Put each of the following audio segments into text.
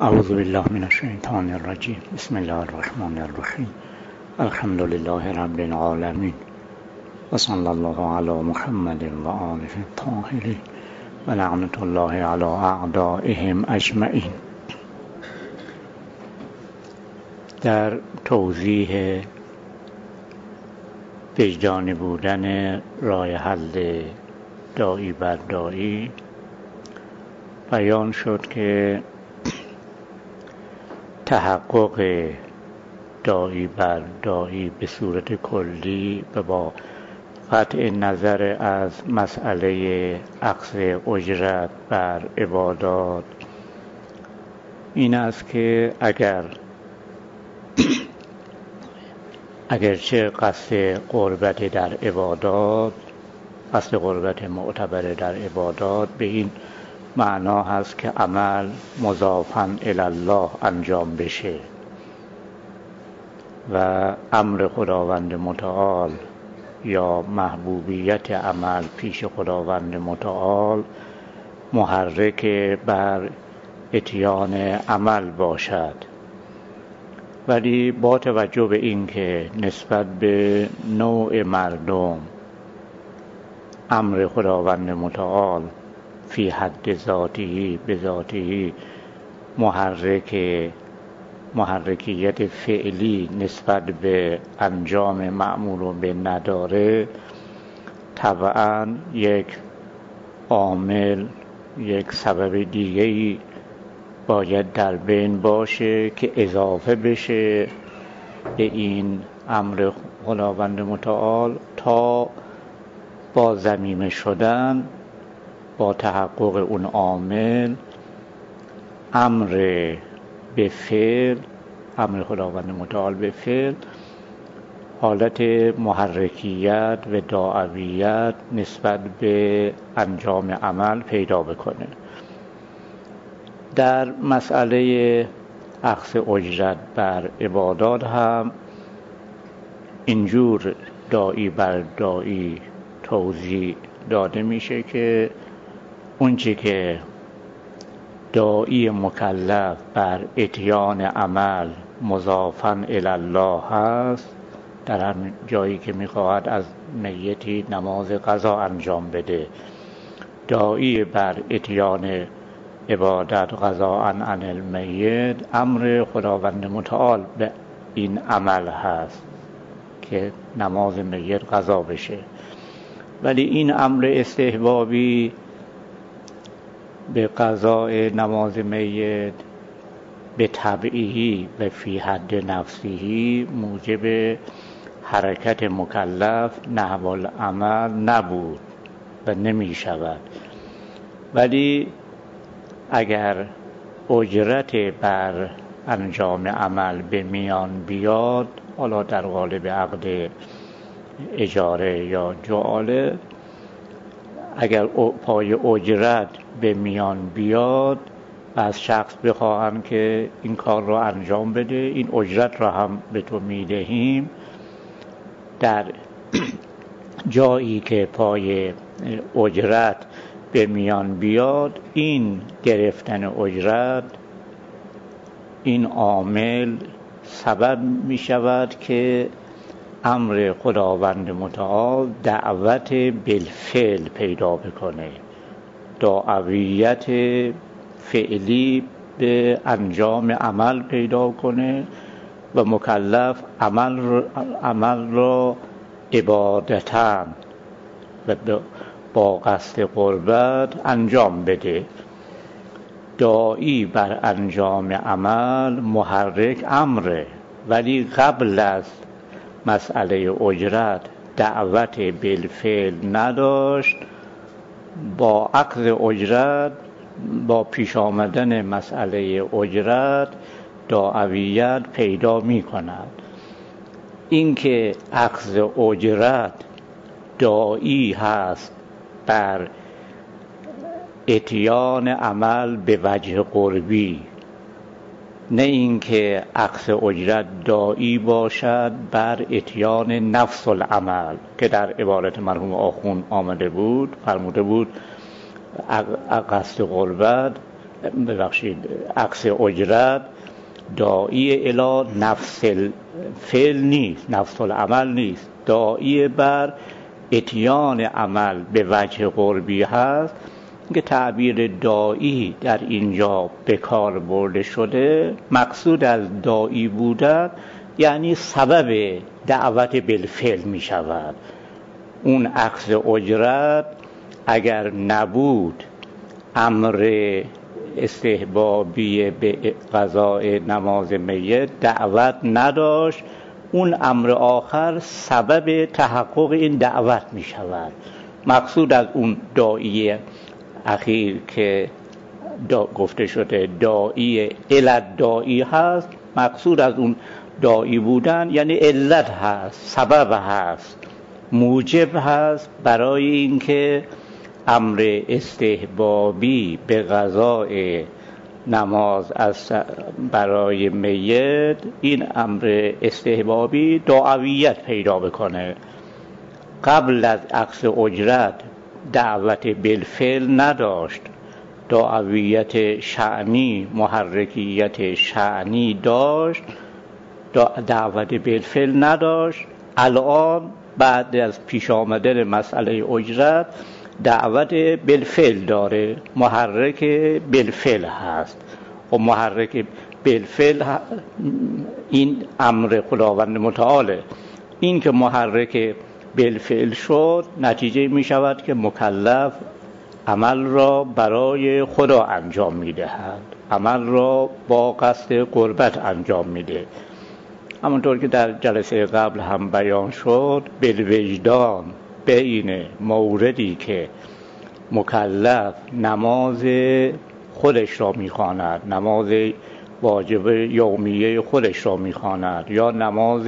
اعوذ بالله من الشیطان الرجیم. بسم الله الرحمن الرحیم. الحمد لله رب العالمین و صلی الله علی محمد و آله الطاهرین و لعنت الله علی اعدائهم اجمعین. در توضیح وجدانی بودن راه حل داعی بر داعی بیان شد که تحقق داعی بر داعی به صورت کلی و با قطع نظر از مسئله اخذ اجرت بر عبادات این است که اگرچه قصد قربت در عبادات، قصد قربت معتبر در عبادات به این معنا هست که عمل مضافاً الی الله انجام بشه و امر خداوند متعال یا محبوبیت عمل پیش خداوند متعال محرک بر اتیان عمل باشد. ولی با توجه به این که نسبت به نوع مردم امر خداوند متعال فی حد ذاتی به ذاتی محرکیت فعلی نسبت به انجام مأمور به نداره، طبعاً یک عامل، یک سبب دیگه‌ای باید در بین باشه که اضافه بشه به این امر خداوند متعال تا با ضمیمه شدن، با تحقق اون عامل، امر به فعل، امر خداوند متعال به فعل حالت محرکیت و داعویت نسبت به انجام عمل پیدا بکنه. در مسئله اخذ اجرت بر عبادات هم اینجور داعی بر داعی توضیح داده میشه که اونچه که داعی مکلف بر اتیان عمل مضافاً الی الله هست، در همین جایی که میخواهد از میتی نماز قضا انجام بده، داعی بر اتیان عبادت قضاء عن المیت امر خداوند متعال به این عمل هست که نماز میت قضا بشه. ولی این امر استحبابی به قضاء نماز میت به طبعی و فی حد نفسیی موجب حرکت مکلف نحو العمل نبود و نمی شود. ولی اگر اجرت بر انجام عمل به میان بیاد، حالا در قالب عقد اجاره یا جعاله، اگر پای اجرت به میان بیاد و از شخص بخواهند که این کار را انجام بده، این اجرت را هم به تو میدهیم، در جایی که پای اجرت به میان بیاد، این گرفتن اجرت، این عامل سبب می شود که امر خداوند متعال دعوت بالفعل پیدا بکنه، دعویت فعلی به انجام عمل پیدا کنه و مکلف عمل را عبادتاً و با قصد قربت انجام بده. داعی بر انجام عمل محرک امره، ولی قبل از مسئله اجرت دعوت بالفعل نداشت. با اخذ اجرت، با پیش آمدن مسئله اجرت داعویت پیدا می کند. این که اخذ اجرت داعی هست بر اتیان عمل به وجه قربی، نه اینکه اخذ اجرت داعی باشد بر اتیان نفس العمل که در عبارت مرحوم آخوند آمده بود، فرموده بود قصد قربت عکس اجرت داعی الی نفس الفعل نیست، نفس العمل نیست، داعی بر اتیان عمل به وجه قربی هست که تعبیر داعی در اینجا به کار برده شده. مقصود از داعی بودن یعنی سبب دعوت بالفعل می شود. اون عکس اجرت اگر نبود، امر استحبابی به قضاء نماز میت دعوت نداشت، اون امر آخر سبب تحقق این دعوت می شود. مقصود از اون داعی اخیر که گفته شده داعی علت داعی هست، مقصود از اون داعی بودن یعنی علت هست، سبب هست، موجب هست برای اینکه امر استحبابی به قضاء نماز برای میت، این امر استحبابی دعویت پیدا بکنه. قبل از عکس اجرت دعوت بالفعل نداشت، دعویت شأنی، محرکیت شأنی داشت، دعوت بالفعل نداشت. الان بعد از پیش آمدن مسئله اجرت دعوت بالفعل داره، محرک بالفعل هست و محرک بالفعل این امر خداوند متعاله. این که محرک بالفعل شد نتیجه می شود که مکلف عمل را برای خدا انجام می دهد، عمل را با قصد قربت انجام می ده. همونطور که در جلسه قبل هم بیان شد، بالوجدان بین موردی که مکلف نماز خودش را می‌خواند، نماز واجب یومیه خودش را می‌خواند یا نماز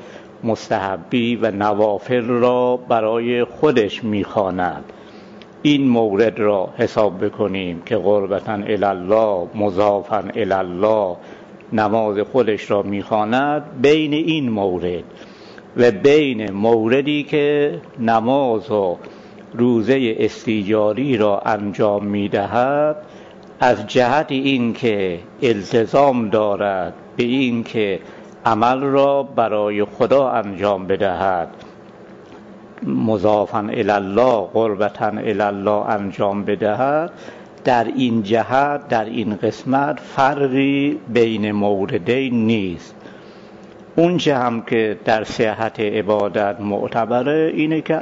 مستحبی و نوافل را برای خودش می‌خواند، این مورد را حساب بکنیم که قربتاً الی الله، مضافاً الی الله نماز خودش را می‌خواند. بین این مورد و بین موردی که نماز و روزه استیجاری را انجام می‌دهد، از جهت اینکه التزام دارد به اینکه عمل را برای خدا انجام بدهد، مضافاً الی الله، قربتاً الی الله انجام بدهد، در این جهت، در این قسمت فرقی بین موردین نیست. اون چه هم که در صحت عبادت معتبره اینه که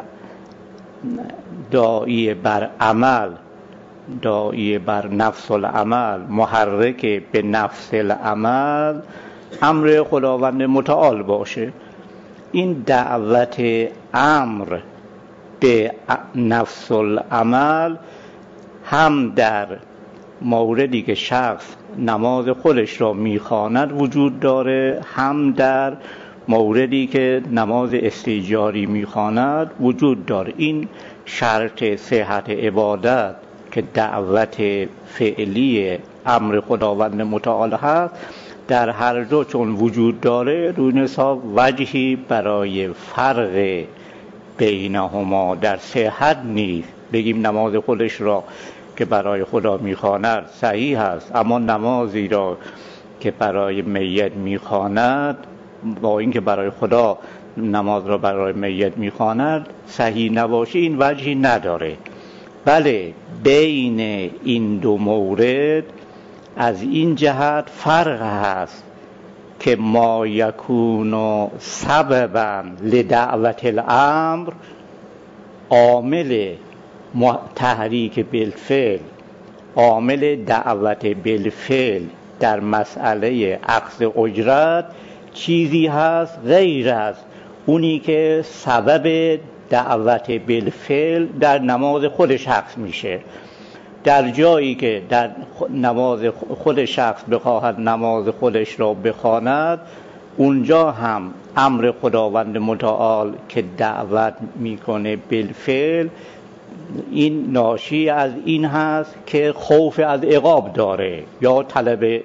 داعی بر عمل، داعی بر نفس العمل، محرک به نفس العمل امر خداوند متعال باشه. این دعوت امر به نفس العمل هم در موردی که شخص نماز خودش را میخواند وجود داره، هم در موردی که نماز استیجاری میخواند وجود داره. این شرط صحت عبادت که دعوت فعلی امر خداوند متعال هست، در هر دو چون وجود داره، دون حساب وجهی برای فرق بینهما در صحت نیست. بگیم نماز خودش را که برای خدا میخواند صحیح است، اما نمازی را که برای میت میخواند، با اینکه برای خدا نماز را برای میت میخواند صحیح نباشه، این وجهی نداره. بله، بین این دو مورد از این جهت فرق هست که ما یکون سببا لدعوت الامر، عامل تحریک بالفعل، عامل دعوت بالفعل در مسئله اخذ اجرت چیزی هست غیر از اونی که سبب دعوت بالفعل در نماز خود شخص میشه. در جایی که در نماز خود شخص بخواهد نماز خودش را بخواند، اونجا هم امر خداوند متعال که دعوت میکنه بالفعل، این ناشی از این هست که خوف از عقاب داره یا طلب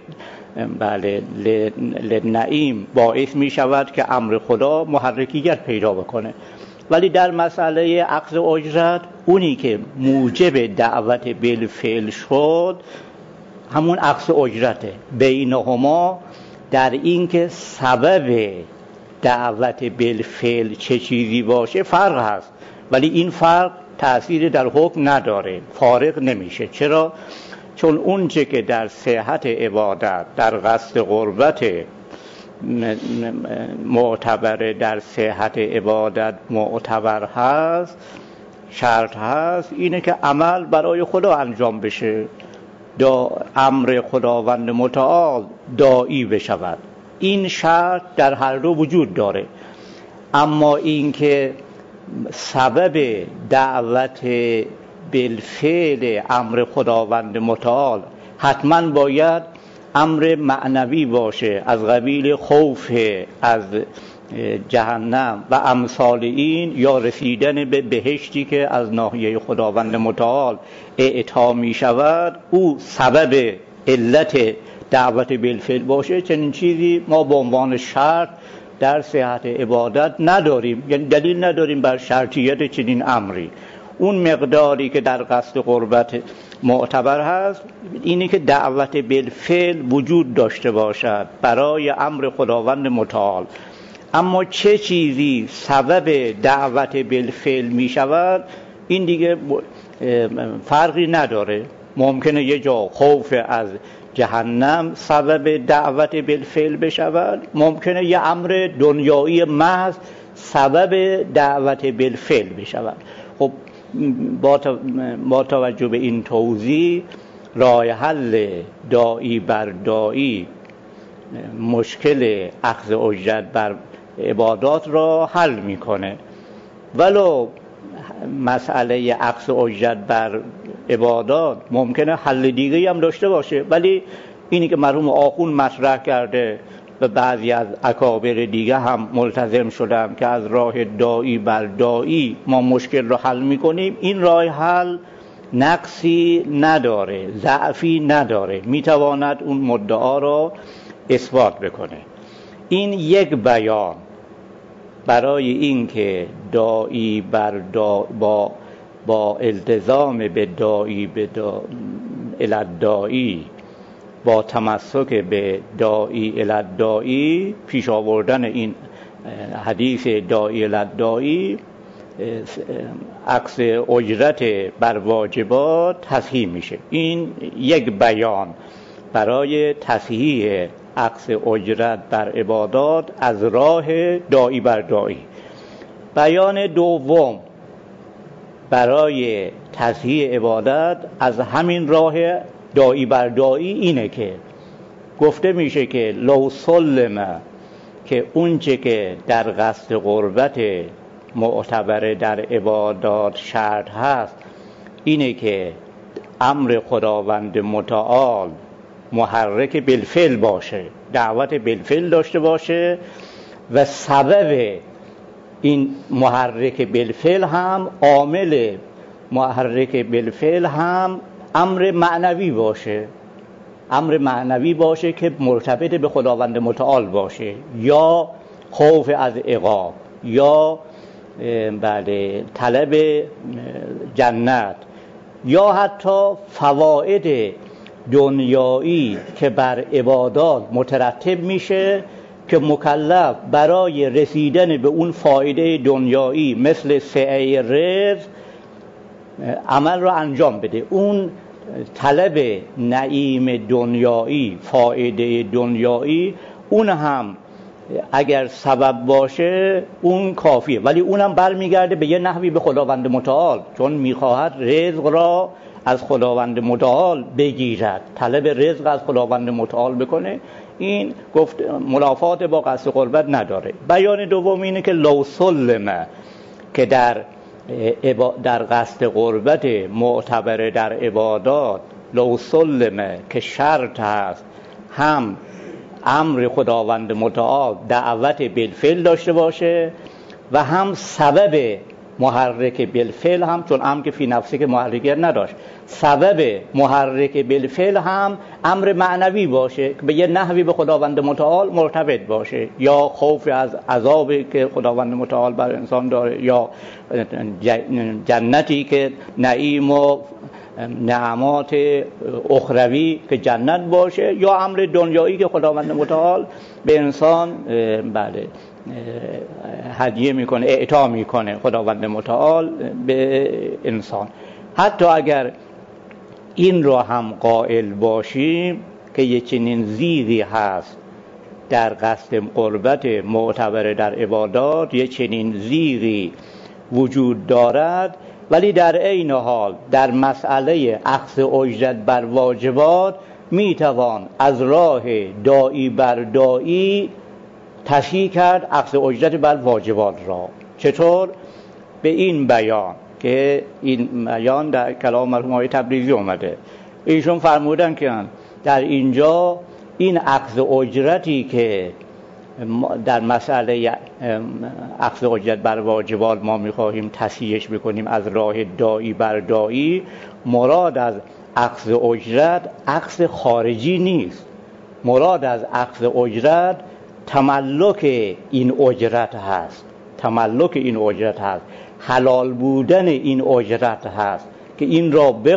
لنعیم باعث می شود که امر خدا محرکیت پیدا بکنه. ولی در مسئله اخذ اجرت، اونی که موجب دعوت بالفعل شد همون عکس اجرته. بینهما در این که سبب دعوت بالفعل چه چیزی باشه فرق هست، ولی این فرق تأثیر در حکم نداره، فارق نمیشه. چرا؟ چون اون چه که در صحت عبادت، در قصد قربت معتبر، در صحت عبادت معتبر هست، شرط هست، اینه که عمل برای خدا انجام بشه، امر خداوند متعال داعی بشود. این شرط در هر دو وجود داره. اما این که سبب دعوت بالفعل امر خداوند متعال حتما باید امر معنوی باشه، از قبیل خوف از جهنم و امثال این، یا رسیدن به بهشتی که از ناحیه خداوند متعال اعطا می شود، او سبب علت دعوت بالفعل باشه. چنین چیزی ما به عنوان شرط در صحت عبادت نداریم، یعنی دلیل نداریم بر شرطیت چنین امری. اون مقداری که در قصد قربت معتبر هست اینه که دعوت بالفعل وجود داشته باشد برای امر خداوند متعال. اما چه چیزی سبب دعوت بالفعل می شود این دیگه فرقی نداره. ممکنه یه جا خوف از جهنم سبب دعوت بالفعل بشود، ممکنه یه امر دنیایی محض سبب دعوت بالفعل بشود. خب با توجه به این توضیح، راه حل داعی بر داعی مشکل اخذ اجرت بر عبادات را حل میکنه. ولو مسئله اخذ اجرت بر عبادات ممکنه حل دیگه‌ای هم داشته باشه، ولی اینی که مرحوم آخوند مطرح کرده و بعضی از اکابر دیگه هم ملتزم شدن که از راه داعی بر داعی ما مشکل رو حل میکنیم، این راه حل نقصی نداره، ضعفی نداره، میتواند اون مدعا رو اثبات بکنه. این یک بیان برای این که داعی بر با التزام به داعی الداعی، با تمسک به داعی الداعی، پیش آوردن این حدیث داعی الداعی عکس اجرت بر واجبات تصحیح میشه. این یک بیان برای تصحیح عکس اجرت بر عبادات از راه داعی بر داعی. بیان دوم برای تصحیح عبادت از همین راه داعی بر داعی اینه که گفته میشه که لو سلم، که اونچه که در قصد قربت معتبر در عبادات شرط هست اینه که امر خداوند متعال محرک بالفعل باشه، دعوت بالفعل داشته باشه، و سبب این محرک بالفعل هم، عامل محرک بالفعل هم امر معنوی باشه، امر معنوی باشه که مرتبط به خداوند متعال باشه، یا خوف از عقاب، یا طلب جنت، یا حتی فواید دنیایی که بر عبادات مترتب میشه که مکلف برای رسیدن به اون فایده دنیایی مثل سعی رزق عمل رو انجام بده. اون طلب نعیم دنیایی، فایده دنیایی، اون هم اگر سبب باشه اون کافیه، ولی اونم برمیگرده به یه نحوی به خداوند متعال، چون میخواهد رزق را از خداوند متعال بگیرد، طلب رزق از خداوند متعال بکنه. این گفت منافات با قصد قربت نداره. بیان دوم اینه که لو سلم، که در قصد قربت معتبر در عبادات لو سلم که شرط هست هم امر خداوند متعال دعوت بالفعل داشته باشه و هم سبب محرک بالفعل هم، چون امر که فی نفسی که محرکیت نداشت، سبب محرک بالفعل هم امر معنوی باشه که به یه نحوی به خداوند متعال مرتبط باشه، یا خوف از عذابی که خداوند متعال بر انسان داره، یا جنتی که نعیم و نعمات اخروی که جنت باشه یا امر دنیایی که خداوند متعال به انسان هدیه میکنه، اعطا میکنه خداوند متعال به انسان. حتی اگر این را هم قائل باشیم که یه چنین زیغی هست در قصد قربت معتبر در عبادات، یه چنین زیغی وجود دارد، ولی در عین حال در مسئله اخذ اجرت بر واجبات میتوان از راه داعی بر داعی تصحیح کرد اخذ اجرت بر واجبات را. چطور؟ به این بیان که این بیان در کلام مرحوم آقای تبریزی اومده. ایشون فرمودن که در اینجا این اخذ اجرتی که در مسئله اخذ اجرت بر واجبات ما میخواهیم تصحیحش بکنیم از راه داعی بر داعی، مراد از اخذ اجرت اخذ خارجی نیست. مراد از اخذ اجرت تملک این اجرت هست، تملک این اجرت هست، حلال بودن این اجرت هست که این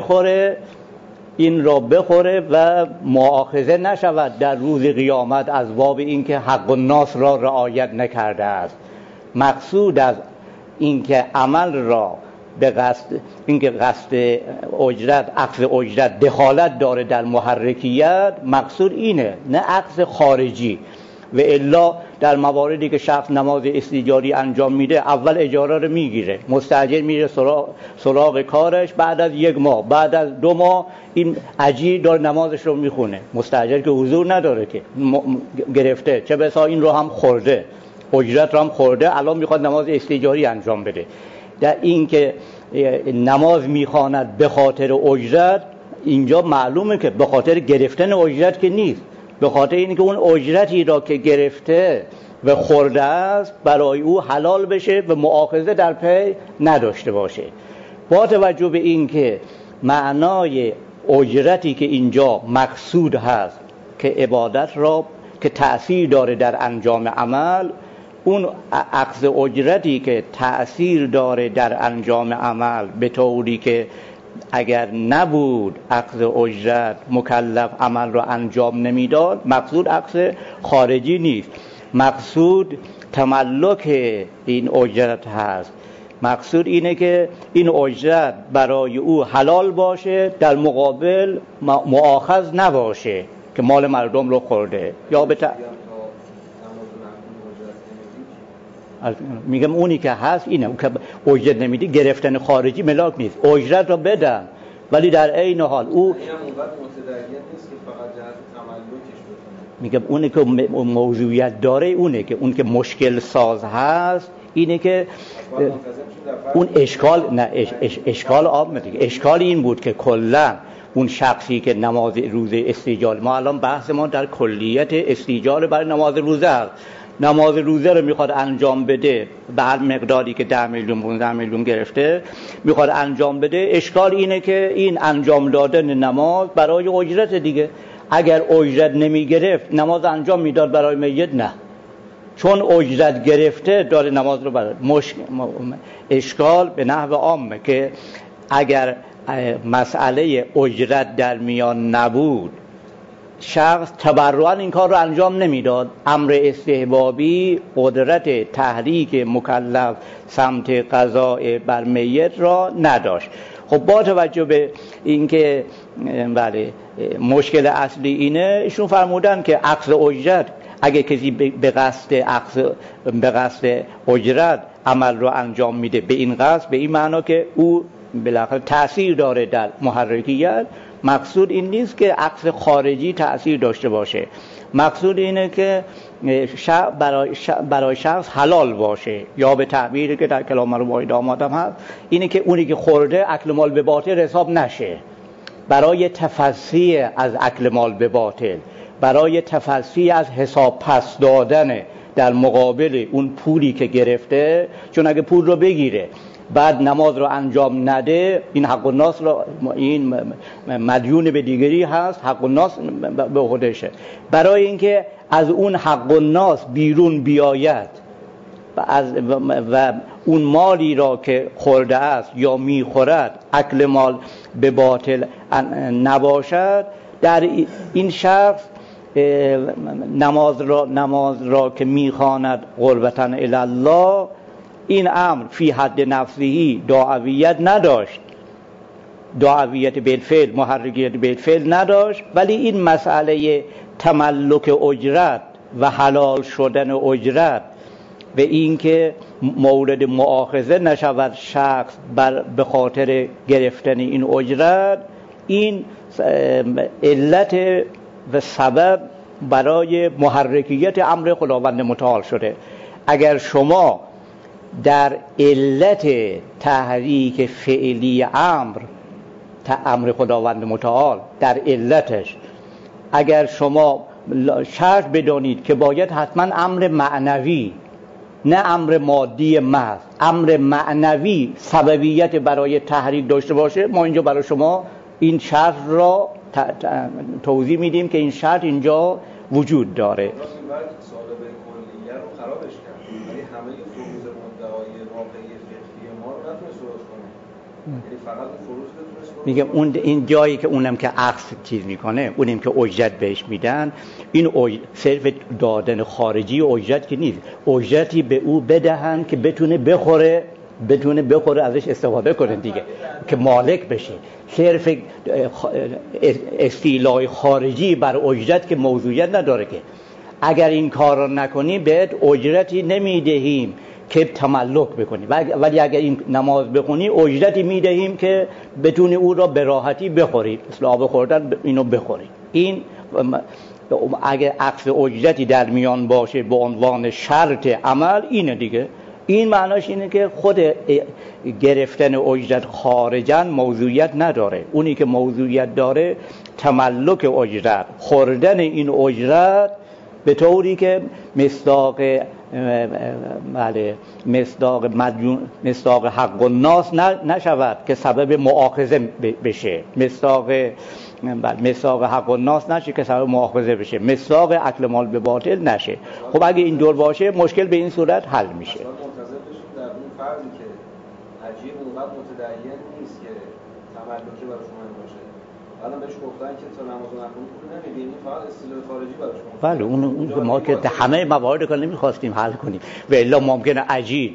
را بخوره و مؤاخذه نشود در روز قیامت از باب اینکه حق الناس را رعایت نکرده است. مقصود از اینکه عمل را به قصد اینکه قصد اجرت، اخذ اجرت دخالت داره در محرکیت، مقصود اینه، نه اخذ خارجی. و الا در مواردی که شخص نماز استیجاری انجام میده، اول اجاره رو میگیره، مستاجر میره سراغ کارش، بعد از 1 ماه، بعد از 2 ماه این اجیر داره نمازش رو میخونه. مستاجر که حضور نداره که گرفته، چه بسا این رو هم خورده، اجرت رو هم خورده، الان میخواد نماز استیجاری انجام بده. در این که نماز میخواند به خاطر اجرت، اینجا معلومه که به خاطر گرفتن اجرت که نیست، به خاطر اینکه اون اجرتی را که گرفته و خورده است برای او حلال بشه و مؤاخذه در پی نداشته باشه. با توجه به اینکه معنای اجرتی که اینجا مقصود هست که عبادت را که تأثیر داره در انجام عمل، اون اخذ اجرتی که تأثیر داره در انجام عمل به طوری که اگر نبود اخذ اجرت مکلف عمل را انجام نمیداد، مقصود اخذ خارجی نیست، مقصود تملک این اجرت هست. مقصود اینه که این اجرت برای او حلال باشه، در مقابل مؤاخذ نباشه که مال مردم رو خورده. یا میگم اونی که هست اینه، اون که اجرت نمیدی گرفتن خارجی ملاک نیست، اجرت رو بدن ولی در عین حال او میگم اونی که موضوعیت داره، اونه که اون که مشکل ساز هست اینه که اون اشکال نه اشکال اشکال این بود که کلا اون شخصی که نماز روزه استیجار، ما الان بحث ما در کلیت استیجار برای نماز روزه است، نماز روزه رو میخواد انجام بده به هر مقداری که 10 میلیون 15 میلیون گرفته میخواد انجام بده. اشکال اینه که این انجام دادن نماز برای اجرت دیگه، اگر اجرت نمیگرفت نماز انجام میداد برای میت؟ نه، چون اجرت گرفته داره نماز رو برای اشکال به نحو عامه که اگر مسئله اجرت در میان نبود، شخص تبرعاً این کار رو انجام نمیداد، امر استحبابی قدرت تحریک مکلف سمت قضاء بر میت را نداشت. خب با توجه به اینکه بله مشکل اصلی اینه، ایشون فرمودن که اخذ اجرت، اگه کسی به قصد اجرت عمل رو انجام میده، به این قصد، به این معنا که او بالاخره تأثیر داره در محرکیت، مقصود این نیست که اخذ خارجی تأثیر داشته باشه، مقصود اینه که برای شخص حلال باشه، یا به تعبیری که در کلام مرحوم آقای داماد هم هست اینه که اونی که خورده اکل مال به باطل حساب نشه، برای تفصیل از اکل مال به باطل، برای تفصیل از حساب پس دادن در مقابل اون پولی که گرفته، چون اگه پول رو بگیره بعد نماز رو انجام نده، این حق الناس رو، این مدیون به دیگری هست، حق الناس به خودشه. برای اینکه از اون حق الناس بیرون بیاید و اون مالی را که خورده است یا میخورد اکل مال به باطل نباشد، در این شخص نماز را که میخواند قربتاً الی الله، این امر فی حد نفسهی دعویت نداشت، دعویت بالفعل، محرکیت بالفعل نداشت، ولی این مسئله تملک اجرت و حلال شدن اجرت و اینکه مورد مؤاخذه نشود شخص به خاطر گرفتن این اجرت، این علت و سبب برای محرکیت امر خداوند متعال شده. اگر شما در علت تحریک فعلی امر خداوند متعال، در علتش اگر شما شرط بدانید که باید حتما امر معنوی، نه امر مادی محض، امر معنوی سببیت برای تحریک داشته باشه، ما اینجا برای شما این شرط را توضیح میدیم که این شرط اینجا وجود داره. سالبه کلیه رو خرابش کرد، ولی همه فروض مدعای واقعی فقهی ما رو نتونست درست کنه، یعنی فقط اون فروض بتونست. میگه اون این جایی که اونم که عکس چیز میکنه، اونم که اجرت بهش میدن، این صرف دادن خارجی اجرت که نیست، اجرتی به او بدهن که بتونه بخوره ازش استفاده کنه دیگه، که مالک بشه. صرف استیلای خارجی بر اجرت که موضوعیت نداره، که اگر این کار را نکنی بهت اجرتی نمیدهیم که تملک بکنی، ولی اگر این نماز بخونی اجرتی میدهیم که بتونی او را به راحتی بخوری، مثل آب خوردن اینو بخوری. این اگر عکس اجرتی در میان باشه به عنوان شرط عمل، اینه دیگه. این معناش اینه که خود گرفتن اجرت خارجاً موضوعیت نداره، اونی که موضوعیت داره تملک اجرت، خوردن این اجرت به طوری که مصداق حق الناس نشود که سبب مؤاخذه بشه، مصداق حق الناس نشه که سبب مؤاخذه بشه، مصداق اکل مال به باطل نشه. خب اگه این دور باشه مشکل به این صورت حل میشه. منتظر بشیم در اون فردی که عجیب اونقدر متدین نیست که تملکی برای شما باشه، الان بهش گفتن که تا نماز نخونی پول نمیدین، این فقط استیلای خارجی برای شما. بله، اون ما که همه موارد رو نمیخواستیم حل کنیم، و الا ممکنه عجیب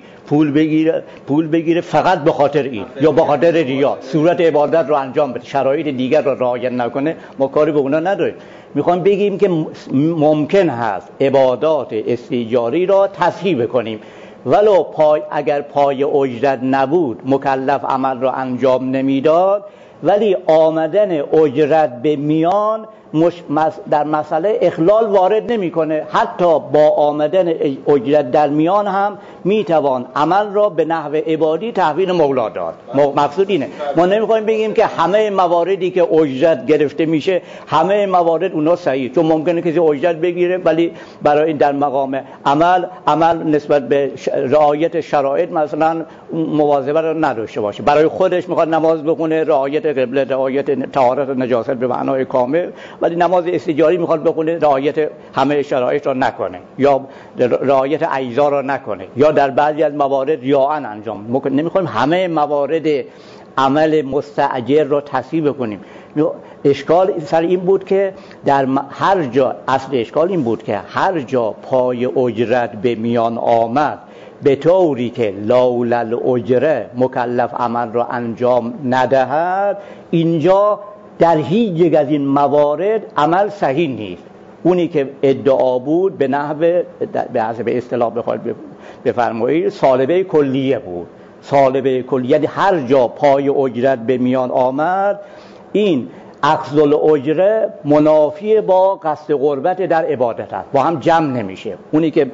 پول بگیره فقط به خاطر این یا به خاطر ریا، صورت عبادت رو انجام بده، شرایط دیگر رو رعایت نکنه، ما کاری به اونا نداریم. میخوام بگیم که ممکن هست عبادات استیجاری را تصحیح کنیم، ولو اگر پای اجرت نبود، مکلف عمل را انجام نمیداد، ولی آمدن اجرت به میان در مسئله اخلال وارد نمیکنه. حتی با آمدن اجرت در میان هم میتوان عمل را به نحو عبادی تحویل مولا داد. مقصود اینه، ما نمیخوایم بگیم که همه مواردی که اجرت گرفته میشه همه موارد اونا صحیح، چون ممکنه کسی اجرت بگیره ولی برای در مقام عمل نسبت به رعایت شرایط مثلا مواظبت رو نداشته باشه، برای خودش میخواد نماز بخونه، رعایت قبله، رعایت طهارت و نجاست به معنای کامل، ولی نماز استیجاری میخواد بخونه رعایت همه شرایط را نکنه یا رعایت اجزا را نکنه، یا در بعضی از موارد ریاءً انجام. نمیخوایم همه موارد عمل مستأجر را تصحیح کنیم. اشکال سر این بود که در هر جا، اصل اشکال این بود که هر جا پای اجرت به میان آمد به طوری که لولا الاجره مکلف عمل را انجام ندهد، اینجا در هیچ یک از این موارد عمل صحیح نیست. اونی که ادعا بود به نحو به حسب اصطلاح بخواد بفرمایید سالبه کلیه بود. سالبه کلیه هر جا پای اجرت به میان آمد، این اخذ الاجره منافی با قصد قربت در عبادت است، با هم جمع نمیشه. اونی که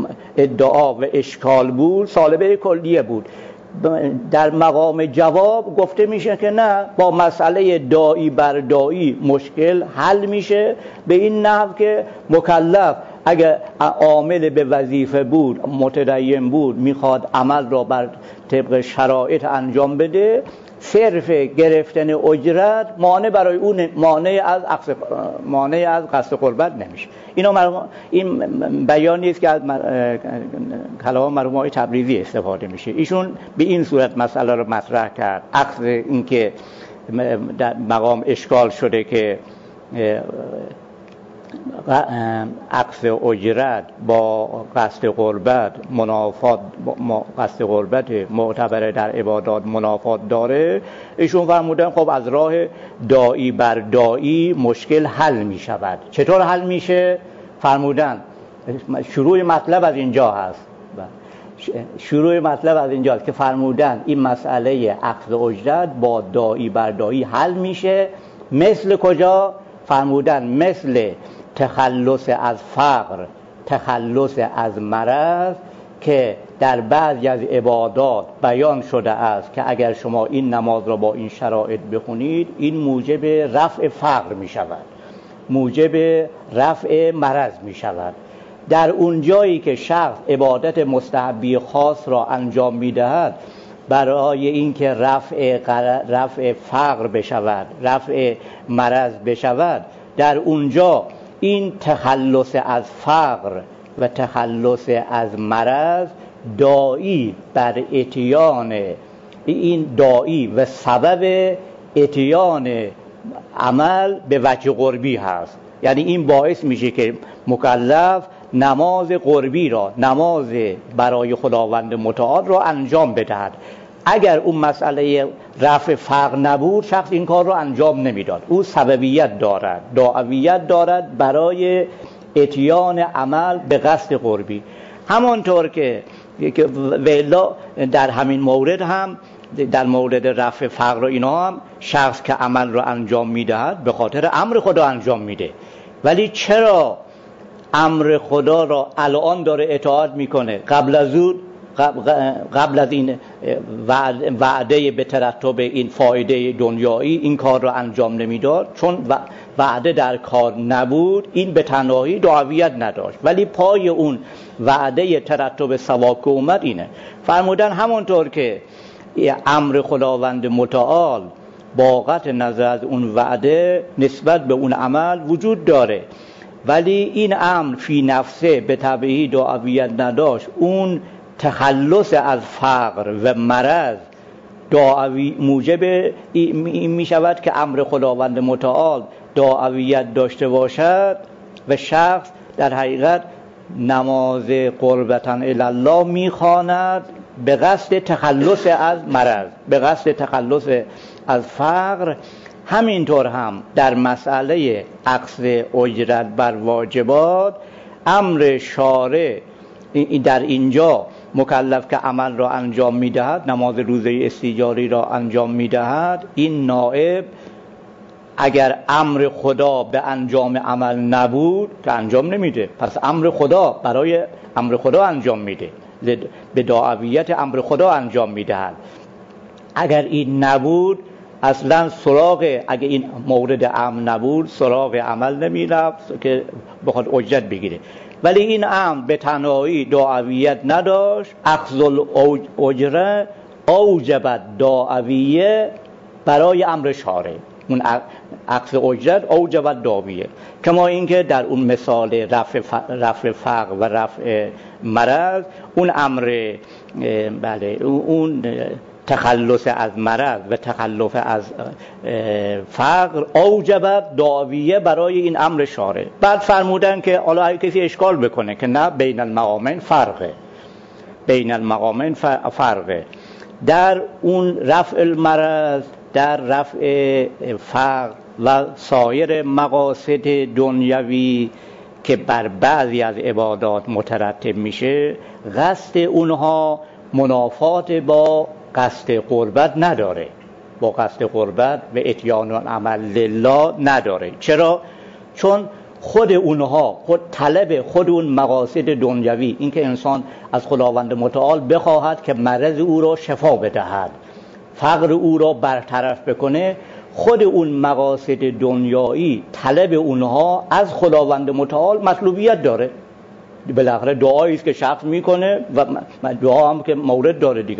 ادعا و اشکال بود سالبه کلیه بود. در مقام جواب گفته میشه که نه، با مسئله داعی بر داعی مشکل حل میشه به این نحو که مکلف اگر عامل به وظیفه بود، متدین بود، میخواد عمل را بر طبق شرایط انجام بده، صرف گرفتن اجرت مانع برای اون مانع از قصد قربت نمیشه. این بیانی است که از کلام مرحوم آقای تبریزی استفاده میشه. ایشون به این صورت مسئله رو مطرح کرد. عکس این که در مقام اشکال شده که عکس اجرت با قصد قربت منافات، قصد قربت معتبر در عبادات منافات داره. ایشون فرمودن خب از راه داعی بر داعی مشکل حل می شود. چطور حل میشه؟ فرمودن شروع مطلب از اینجا هست. شروع مطلب از اینجاست که فرمودن این مسئله عقد اجرت با داعی بر داعی حل میشه. مثل کجا؟ فرمودن مثل تخلص از فقر، تخلص از مرض که در بعضی از عبادات بیان شده است که اگر شما این نماز را با این شرایط بخونید این موجب رفع فقر می شود، موجب رفع مرض می شود. در اون جایی که شخص عبادت مستحبی خاص را انجام می دهد برای اینکه رفع فقر بشود، رفع مرض بشود، در اونجا این تخلص از فقر و تخلص از مرض داعی بر اتیان، این داعی و سبب اتیان عمل به وجه قربی هست. یعنی این باعث میشه که مکلف نماز قربی را، نماز برای خداوند متعال را انجام بدهد. اگر اون مسئله رفع فقر نبود شخص این کار رو انجام نمیداد. او سببیت دارد، داعیت دارد برای اتیان عمل به قصد قربی. همانطور که ولا در همین مورد هم، در مورد رفع فقر و اینا هم شخص که عمل رو انجام میدهد به خاطر امر خدا انجام میده. ولی چرا امر خدا را الان داره اطاعت میکنه؟ قبل از این وعده به ترتب این فایده دنیایی این کار را انجام نمیداد؟ چون وعده در کار نبود این به تنهایی دعویت نداشت. ولی پای اون وعده ترتب ثواب که اومد اینه. فرمودن همونطور که امر خداوند متعال با قطع نظر از اون وعده نسبت به اون عمل وجود داره، ولی این امر فی نفسه به تبعی دعویت نداشت، اون تخلص از فقر و مرض دعوی موجب این می شود که امر خداوند متعال دعویت داشته باشد و شخص در حقیقت نماز قربتا الله می خواند به قصد تخلص از مرض، به قصد تخلص از فقر. همینطور هم در مسئله عکس اجرت بر واجبات امر شارع در اینجا مکلف که عمل را انجام میدهد، نماز روزه استیجاری را انجام میدهد، این نائب اگر امر خدا به انجام عمل نبود که انجام نمیده، پس امر خدا برای امر خدا انجام میده، به دعویت امر خدا انجام میدهد. اگر این نبود اصلا سراغ، اگر این مورد امر نبود سراغ عمل نمیرفت که بخواد اجرت بگیره. ولی این امر به تنهایی دعویت نداشت، اخذ الاجره اوجبت دعویه برای امر شارع. اون اخذ اجرت اوجبت دعویه، کما اینکه در اون مثال رفع فقر و رفع مرض اون امر اون تخلص از مرض و تخلص از فقر اوجبت دعویه برای این امر شارع. بعد فرمودن که حالا هر کسی اشکال بکنه که نه، بین المقامین فرقه، بین المقامین فرقه. در اون رفع المرض، در رفع فقر و سایر مقاصد دنیوی که بر بعضی از عبادات مترتب میشه، قصد اونها منافات با قصد قربت نداره، با قصد قربت و اتیان عمل لله نداره. چرا؟ چون خود اونها، خود طلب خود اون مقاصد دنیوی، این که انسان از خداوند متعال بخواهد که مرض او را شفا بدهد، فقر او را برطرف بکنه، خود اون مقاصد دنیایی طلب اونها از خداوند متعال مطلوبیت داره. بالاخره دعایی است که شخص میکنه و دعا هم که مورد داره دیگه،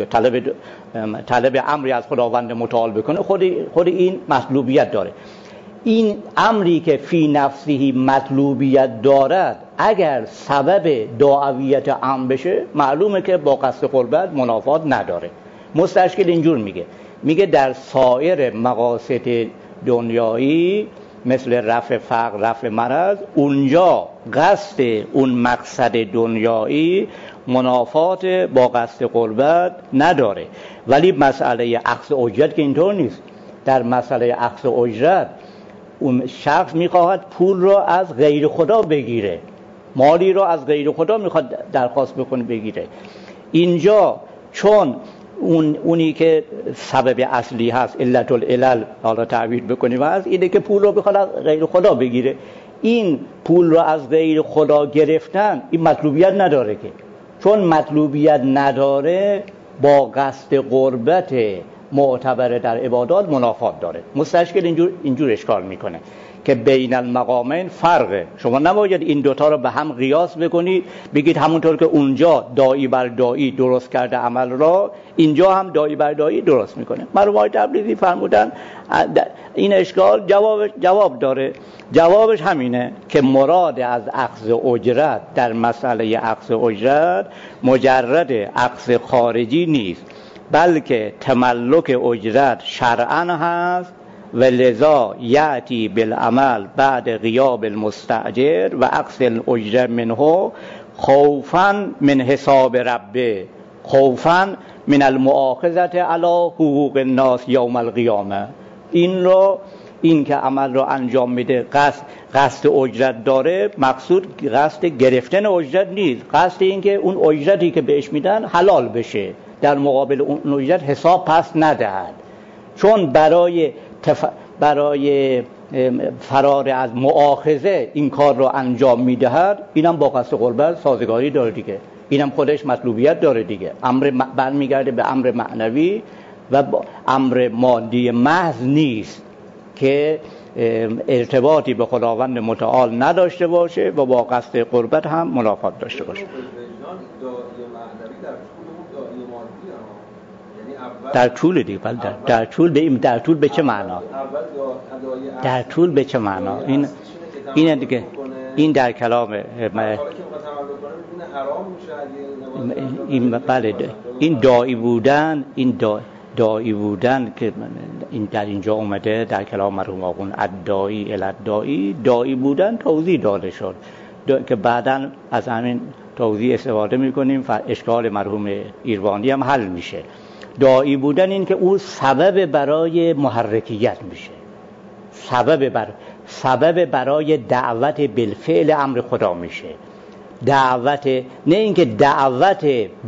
طلب امری از خداوند متعال بکنه، خود این مطلوبیت داره. این امری که فی نفسه مطلوبیت دارد اگر سبب دعویت عام بشه معلومه که با قصد قربت منافات نداره. مستشکل اینجور میگه در سایر مقاصد دنیایی مثل رفع فقر، رفع مرض، اونجا قصد اون مقصد دنیایی منافات با قصد قربت نداره. ولی مسئله اخذ اجرت که اینطور نیست. در مسئله اخذ اجرت اون شخص میخواهد پول را از غیر خدا بگیره، مالی را از غیر خدا میخواد درخواست بکنه بگیره. اینجا چون اونی که سبب اصلی هست، علت العلل حالا تعبیر بکنیم، از اینه که پول رو بخواد از غیر خدا بگیره. این پول رو از غیر خدا گرفتن این مطلوبیت نداره، که چون مطلوبیت نداره با قصد قربت معتبر در عبادات منافات داره. مستشکل اینجور اشکال میکنه که بین المقامین فرقه. شما نباید این دوتا رو به هم قیاس بکنید، بگید همونطور که اونجا داعی بر داعی درست کرده عمل را، اینجا هم داعی بر داعی درست میکنه. مرحوم تبریزی فرمودن این اشکال جواب داره. جوابش همینه که مراد از اخذ اجرت در مسئله اخذ اجرت مجرد اخذ خارجی نیست، بلکه تملک اجرت شرعاً هست و لذا یأتی بالعمل بعد غیاب المستأجر و اخذ الاجره منه خوفاً من حساب ربه، خوفاً من المؤاخذة علی حقوق الناس یوم القیامه. این که عمل رو انجام میده قصد اجرت داره، مقصود قصد گرفتن اجرت نیست، قصد این که اون اجرتی که بهش میدن حلال بشه، در مقابل اون اجرت حساب پس ندهد. چون برای فرار از مؤاخذه این کار رو انجام میدهد، اینم با قصد قربت سازگاری داره دیگه، اینم خودش مطلوبیت داره دیگه. امر برمیگرده به امر معنوی و امر مادی محض نیست که ارتباطی به خداوند متعال نداشته باشه و با قصد قربت هم منافات داشته باشه. در طول دیگه، در طول به چه معنا؟ در طول به چه معنا؟ این دیگه این در کلام این بله، این داعی بودن که این در اینجا اومده در کلام مرحوم آقون الداعی الی داعی بودن توضیح داده شد که بعداً از همین توضیح استفاده میکنیم و اشکال مرحوم ایروانی هم حل میشه. داعی بودن این که او سبب برای محرکیت میشه، سبب برای دعوت بالفعل امر خدا میشه. دعوت نه اینکه دعوت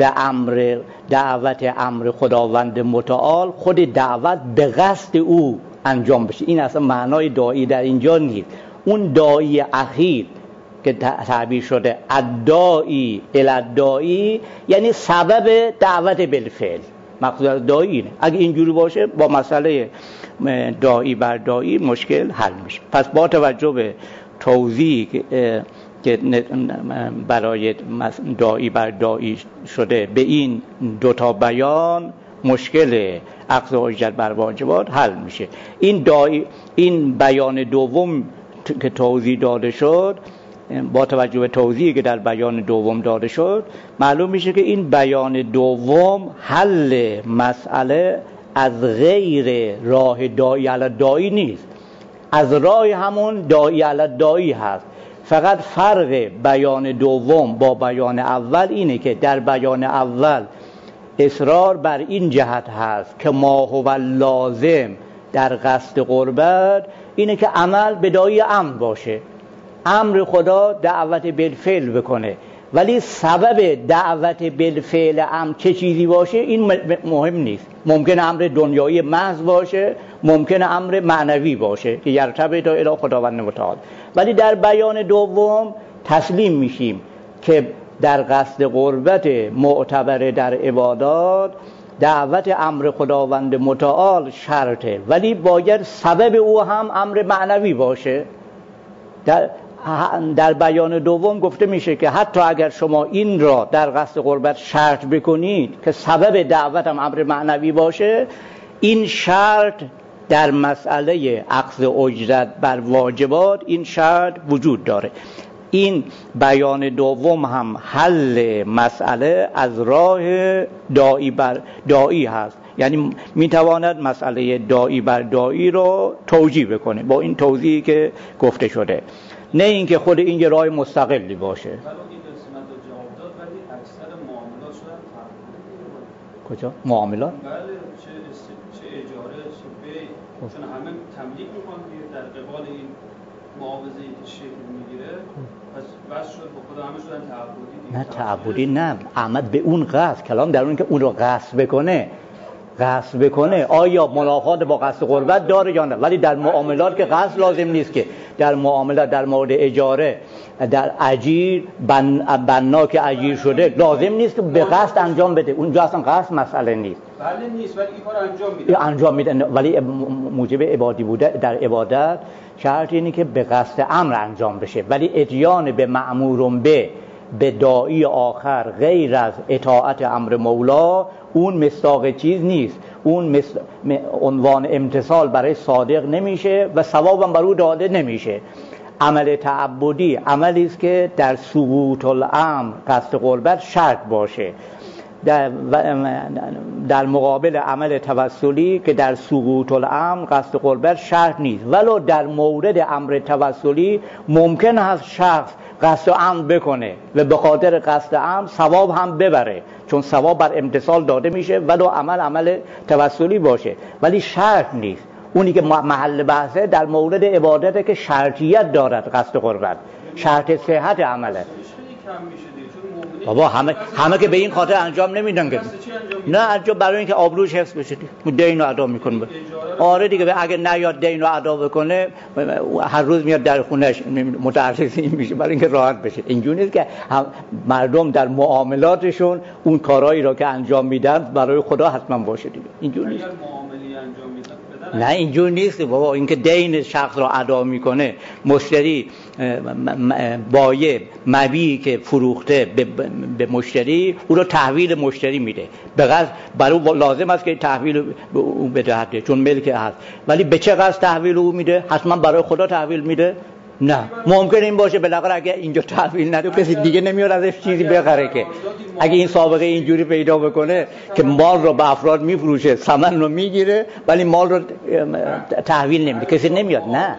امر خداوند متعال خود دعوت به قصد او انجام بشه، این اصلا معنای داعی در اینجا نیست. اون داعی اخیر که تعبیر شده الداعی الی یعنی سبب دعوت بالفعل. مقصود از داعی اینه. اگه اینجوری باشه با مسئله داعی بر داعی مشکل حل میشه. پس با توجه به توضیحی که برای داعی بر داعی شده به این دوتا بیان مشکل اخذ اجرت بر واجبات حل میشه. این بیان دوم که توضیح داده شد، با توجه به توضیحی که در بیان دوم داده شد معلوم میشه که این بیان دوم حل مسئله از غیر راه داعی علی داعی نیست، از راه همون داعی علی داعی هست. فقط فرق بیان دوم با بیان اول اینه که در بیان اول اصرار بر این جهت هست که ما هو لازم در قصد قربت اینه که عمل به داعی امر باشه، امر خدا دعوت بالفعل بکنه، ولی سبب دعوت بالفعل امر چه چیزی باشه این مهم نیست. ممکنه امر دنیایی محض باشه، ممکنه امر معنوی باشه که یرتبط الی خداوند متعال. ولی در بیان دوم تسلیم میشیم که در قصد قربت معتبر در عبادات دعوت امر خداوند متعال شرطه، ولی باید سبب او هم امر معنوی باشه. در در بیان دوم گفته میشه که حتی اگر شما این را در قصد قربت شرط بکنید که سبب دعوت هم امر معنوی باشه، این شرط در مسئله اخذ اجرت بر واجبات این شرط وجود داره. این بیان دوم هم حل مسئله از راه داعی بر داعی هست، یعنی میتواند مسئله داعی بر داعی رو توجیه بکنه با این توضیحی که گفته شده، نه اینکه خود این یه راه مستقلی باشه. کجا؟ معاملات؟ بله، چه اجاره چه بی، چون همه تملیک میکنن در قبال این معاوضه‌ای که شکل میگیره، پس بس شد با خدا همه شدن تعبدی. نه تعبدی نه، عمد به اون قصد، کلام در اون که اون رو قصد بکنه آیا منافات با قصد قربت داره یا نه. ولی در معاملات که قصد لازم نیست، که در معاملات در مورد اجاره در اجیر بنا که اجیر شده لازم نیست که به قصد انجام بده، اونجا اصلا قصد مسئله نیست. بله نیست، ولی این کار انجام میده. ولی موجب عبادی بوده در عبادت شرط اینه که به قصد امر انجام بشه، ولی اتیان به مأمورون به داعی آخر غیر از اطاعت امر مولا اون مصداق چیز نیست، اون عنوان امتثال برای صادق نمیشه و ثوابم بر او داده نمیشه. عمل تعبدی عملی است که در ثبوت الامر قصد قربت شرط باشه، در مقابل عمل توسلی که در ثبوت الامر قصد قربت شرط نیست. ولو در مورد امر توسلی ممکن است شخص قصد امر بکنه و به خاطر قصد امر ثواب هم ببره، چون ثواب بر امتثال داده میشه ولو عمل توسلی باشه، ولی شرط نیست. اونی که محل بحثه در مورد عبادته که شرطیت دارد قصد قربت، شرط صحت عمله. بابا همه که به این خاطر انجام نمیدن که نه، انجام برای اینکه آبروش حفظ بشه، دین رو ادا میکنه. آره دیگه، اگه نیاد دین رو ادا بکنه هر روز میاد در خونهش متعرض این میشه برای اینکه راحت بشه. اینجوری نیست که مردم در معاملاتشون اون کارهایی رو که انجام میدن برای خدا حتما باشه دیگه. اینجوری نیست. نه اینجور نیست بابا. اینکه دین شخص را ادا میکنه، مشتری بایع مبیعی که فروخته به مشتری او رو تحویل مشتری میده، به قصد برای او لازم است که تحویل او بدهد چون ملک هست، ولی به چه قصد تحویل او میده؟ حتما برای خدا تحویل میده؟ نه، ممکن این باشه بالاخره اگه اینجا تحویل نده کسی دیگه نمیاد ازش چیزی بخره، که اگه این سابقه اینجوری پیدا بکنه که مال رو به افراد میفروشه، ثمن رو میگیره ولی مال رو تحویل نمیده، کسی نمیاد. نه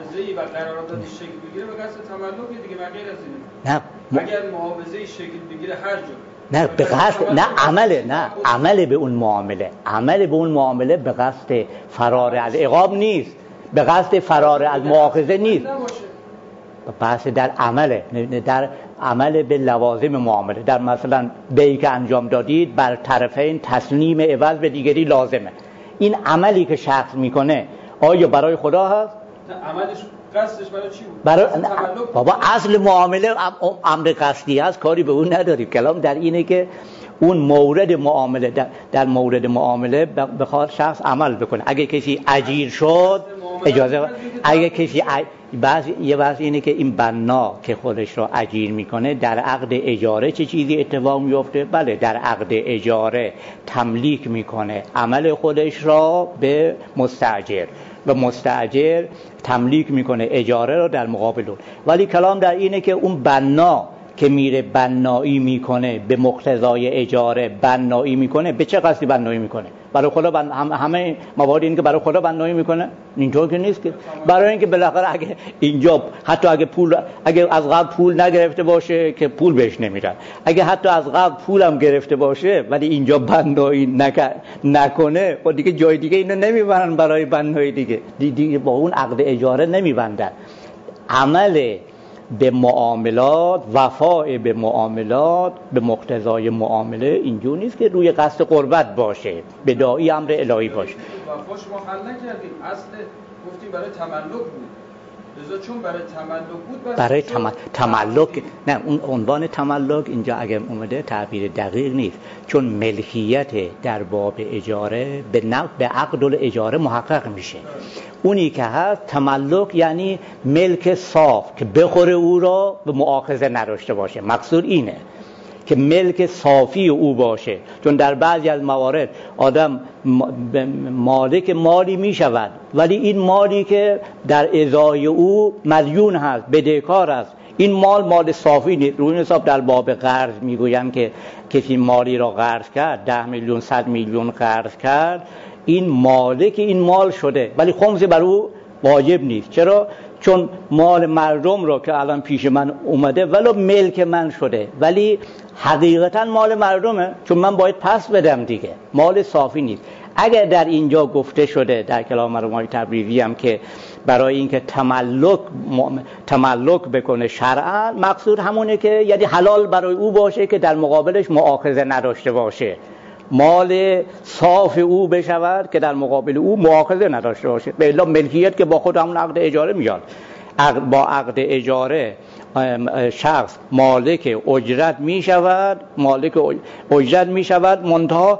نه، اگر معاوضه شکل بگیره هر جا نه به قصد، نه عمله، نه عمل به اون معامله، عمل به اون معامله به قصد فرار از عقاب نیست، به قصد فرار از مؤاخذه نیست، بحث در عمله، در عمل به لوازم معامله. در مثلا بیعی که انجام دادید بر طرفین تسلیم عوض به دیگری لازمه، این عملی که شخص میکنه آیا برای خدا هست؟ عملش قصدش برای چی بود؟ برای بابا اصل معامله امر قصدی هست، کاری به اون نداری. کلام در اینه که اون مورد معامله در مورد معامله بخواد شخص عمل بکنه. اگه کسی اجیر شد اجازه، اگه کسی یه وضع اینه که این بنا که خودش رو اجیر میکنه در عقد اجاره چه چیزی اتفاق میفته؟ بله، در عقد اجاره تملیک میکنه عمل خودش را به مستاجر و مستاجر تملیک میکنه اجاره رو در مقابل اون. ولی کلام در اینه که اون بنا که میره بنایی میکنه به مقتضای اجاره بنایی میکنه، به چه قصدی بنایی میکنه؟ برای خدا همه موارد این که برای خدا بنایی میکنه اینطور که نیست، که برای اینکه بالاخره اگه اینجا حتی اگه از قبل پول نگرفته باشه که پول بهش نمیدن، اگه حتی از قبل پولم گرفته باشه ولی اینجا بنایی نکنه خب دیگه جای دیگه اینو نمیبرن برای بنایی دیگه با اون عقد اجاره نمیبندن. عمل به معاملات، وفاء به معاملات به مقتضای معامله اینجور نیست که روی قصد قربت باشه، به داعی امر الهی باشه. وفا شما حل نکردیم، اصل گفتیم برای تملک بود، لذا چون برای تملک بود برای تملک نه، اون عنوان تملک اینجا اگه اومده تعبیر دقیق نیست، چون ملکیت در باب اجاره به عقد الاجاره محقق میشه. اونی که هست تملک یعنی ملک صاف که بخوره او را به مؤاخذه نداشته باشه. مقصود اینه که ملک صافی او باشه، چون در بعضی از موارد آدم مالک مالی می شود ولی این مالی که در ازای او مدیون هست، بدهکار است، این مال صافی نیست. روی حساب در باب قرض میگویم که کسی مالی را قرض کرد، 10 میلیون 100 میلیون قرض کرد، این مالک این مال شده ولی خمس بر او واجب نیست. چرا؟ چون مال مردم رو که الان پیش من اومده ولو ملک من شده ولی حقیقتا مال مردمه، چون من باید پس بدم دیگه، مال صافی نیست. اگر در اینجا گفته شده در کلام مرحوم تبریزی هم که برای اینکه تملک بکنه شرعا، مقصود همونه که یعنی حلال برای او باشه که در مقابلش مؤاخذه نداشته باشه، مال صاف او بشود که در مقابل او مؤاخذه نداشته باشه. به الا ملکیت که با خود همون عقد اجاره میاد. با عقد اجاره شخص مالک اجرت می شود، منتها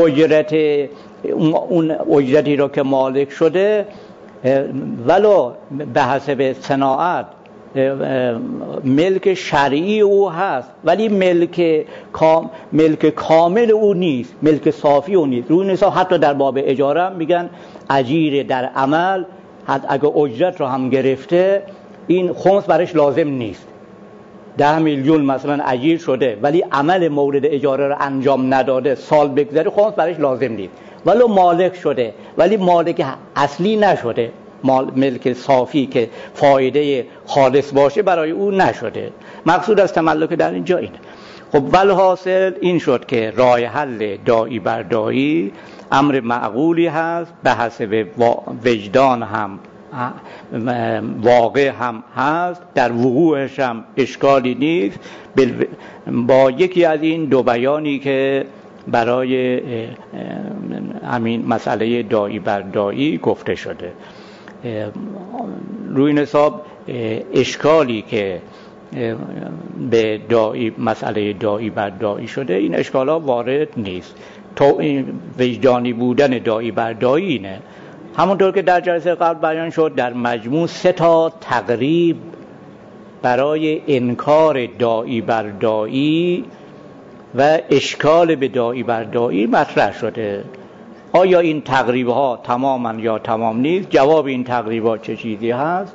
اون اجرتی رو که مالک شده ولو به حسب صناعت ملک شرعی او هست ولی ملک کامل او نیست، ملک صافی او نیست. روی نسا حتی در باب اجاره هم میگن اجیر در عمل اگه اجرت رو هم گرفته این خمس برش لازم نیست. 10 میلیون مثلا اجیر شده ولی عمل مورد اجاره رو انجام نداده، سال بگذره، خمس برش لازم نیست. ولو مالک شده ولی مالک اصلی نشده، ملک صافی که فایده خالص باشه برای او نشده. مقصود از تملک در اینجا اینه. خب والحاصل این شد که راه حل داعی بر داعی امر معقولی هست، به حسب وجدان هم واقع هم هست، در وقوعش هم اشکالی نیست، با یکی از این دو بیانی که برای همین مسئله داعی بر داعی گفته شده. روی این حساب اشکالی که به مسئله داعی بر داعی شده، این اشکالا وارد نیست. تو این وجدانی بودن داعی بر داعی اینه. همونطور که در جلسه قبل بیان شد، در مجموع 3 تقریب برای انکار داعی بر داعی و اشکال به داعی بر داعی مطرح شده. آیا این تقریب ها تماما یا تمام نیست؟ جواب این تقریب ها چه چیزی هست؟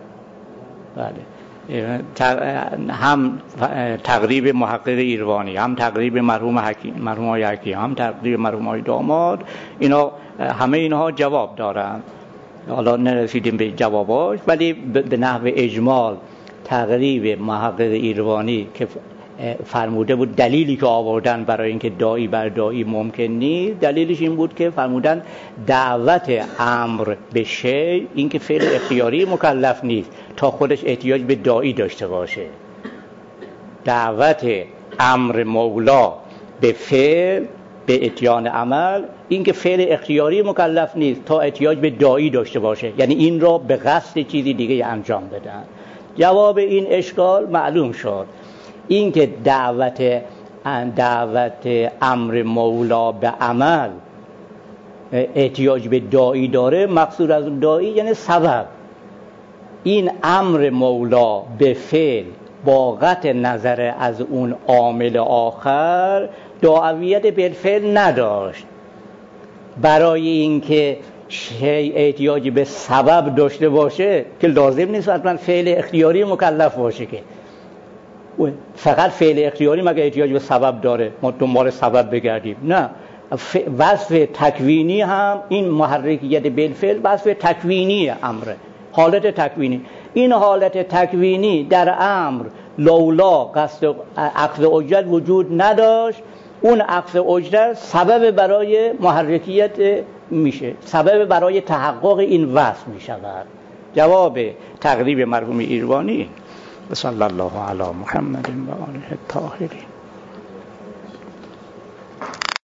بله، هم تقریب محقق ایروانی، هم تقریب مرحوم های حکیم، هم تقریب مرحوم های داماد، اینا همه اینها جواب دارن. حالا نرسیدیم به جواباش ولی به نحو اجمال تقریب محقق ایروانی که فرموده بود دلیلی که آوردن برای اینکه داعی بر داعی ممکن نیست، دلیلش این بود که فرمودن دعوت امر به شیء، این که فعل اختیاری مکلف نیست تا خودش احتیاج به داعی داشته باشه. دعوت امر مولا به فعل، به اتیان عمل، این که فعل اختیاری مکلف نیست تا احتیاج به داعی داشته باشه، یعنی این را به قصد چیزی دیگه انجام بدن. جواب این اشکال معلوم شد. این که دعوت امر مولا به عمل احتیاج به داعی داره، مقصود از اون داعی یعنی سبب. این امر مولا به فعل با قطع نظر از اون عامل آخر داعیت بالفعل نداشت. برای اینکه شیء احتیاج به سبب داشته باشه که لازم نیست حتما فعل اختیاری مکلف باشه، که فقط فعل اختیاری مگه احتیاج به سبب داره ما دنبال سبب بگردیم؟ نه، وصف تکوینی هم این محرکیت بالفعل وصف تکوینی امره، حالت تکوینی. این حالت تکوینی در امر لولا قصد اخذ اجرت وجود نداشت، اون اخذ اجرت سبب برای محرکیت میشه، سبب برای تحقق این وصف میشود. جواب تقریب مرحوم ایروانی. صلی الله علی محمد و آله الطاهرین.